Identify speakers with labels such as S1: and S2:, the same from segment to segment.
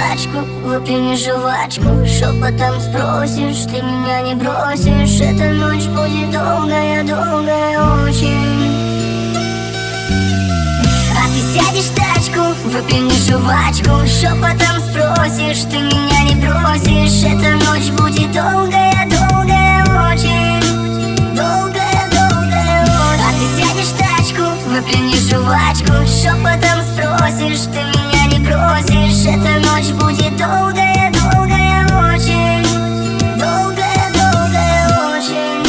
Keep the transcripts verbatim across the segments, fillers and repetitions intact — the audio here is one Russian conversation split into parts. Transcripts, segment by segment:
S1: тачку, выпьяни жвачку, шепотом спросишь, ты меня не бросишь. Эта ночь будет долгая, долгая очень. А ты сядешь в тачку, выпьяни жвачку, шепотом спросишь, ты меня не бросишь. Эта ночь будет долгая, долгая очень. Долгая, долгая очень. А ты сядешь в тачку, выпьяни жвачку, шепотом спросишь, ты меня не бросишь. Эта ночь будет долгая, долгая очень. Долгая, долгая очень.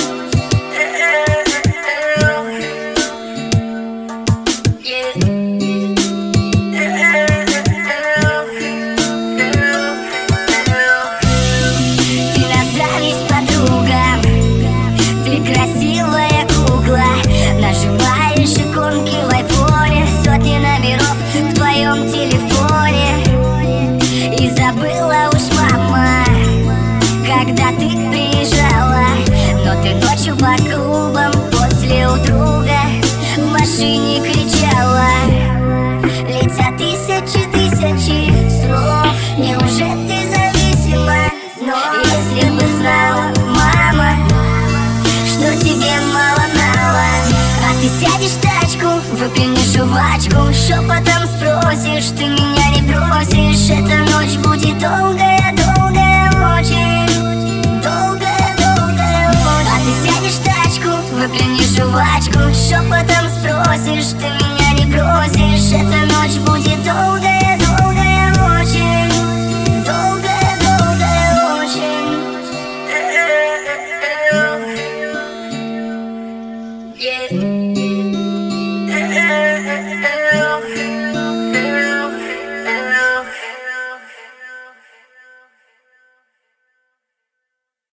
S1: Ты на зависть подругам, ты красивая кукла. Нажимаешь иконки в айфоне, сотни номеров в твоем телефоне. И забыла уж, мама, когда ты приезжала. Но ты ночью по клубам после у друга в машине кричала. Летят тысячи, тысячи слов. Неужели ты зависима? Но если бы знала, мама, что тебе мало-мало. А ты сядешь в тачку, выпьяни жвачку, шепотом спросишь, ты меня не бросишь. Эта ночь будет долгая, долгая очень. Долгая, долгая очень. А ты сядешь в тачку, выпьяни жвачку, шепотом спросишь, ты меня не бросишь. Эта ночь будет